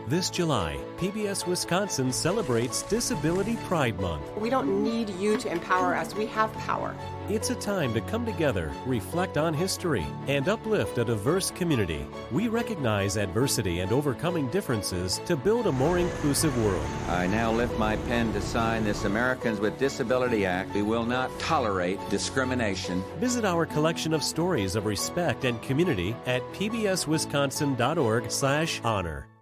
This July, PBS Wisconsin celebrates Disability Pride Month. We don't need you to empower us. We have power. It's a time to come together, reflect on history, and uplift a diverse community. We recognize adversity and overcoming differences to build a more inclusive world. I now lift my pen to sign this Americans with Disability Act. We will not tolerate discrimination. Visit our collection of stories of respect and community at pbswisconsin.org/honor.